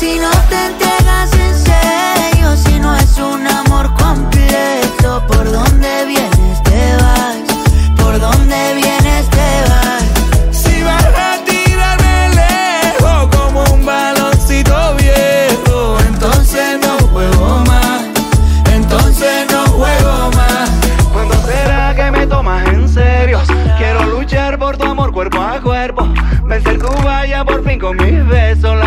Si no te entregas en serio, si no es un amor completo, ¿por dónde vienes te vas? ¿Por dónde vienes te vas? Si vas a tirarme lejos como un baloncito viejo, entonces no juego más, entonces no juego más. ¿Cuándo será que me tomas en serio? Quiero luchar por tu amor cuerpo a cuerpo, vencer tu valla por fin con mis besos.